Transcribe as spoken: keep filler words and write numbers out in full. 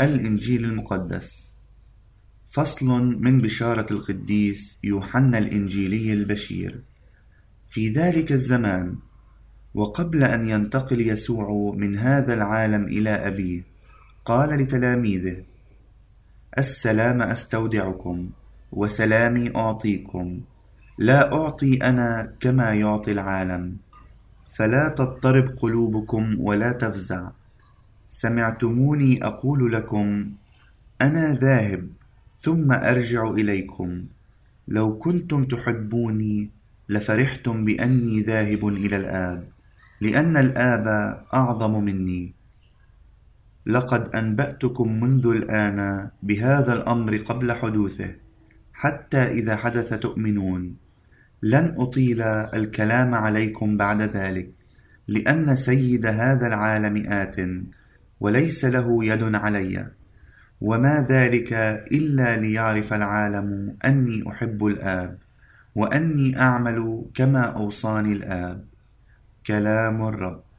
الإنجيل المقدس. فصل من بشارة القديس يوحنا الإنجيلي البشير. في ذلك الزمان، وقبل أن ينتقل يسوع من هذا العالم إلى أبيه، قال لتلاميذه: السلام أستودعكم، وسلامي أعطيكم، لا أعطي أنا كما يعطي العالم. فلا تضطرب قلوبكم ولا تفزع. سمعتموني أقول لكم: أنا ذاهب ثم أرجع إليكم. لو كنتم تحبوني لفرحتم بأني ذاهب إلى الآب، لأن الآب أعظم مني. لقد أنبأتكم منذ الآن بهذا الأمر قبل حدوثه، حتى إذا حدث تؤمنون. لن أطيل الكلام عليكم بعد ذلك، لأن سيد هذا العالم آت، وليس له يد علي، وما ذلك إلا ليعرف العالم أني أحب الآب، وأني أعمل كما أوصاني الآب. كلام الرب.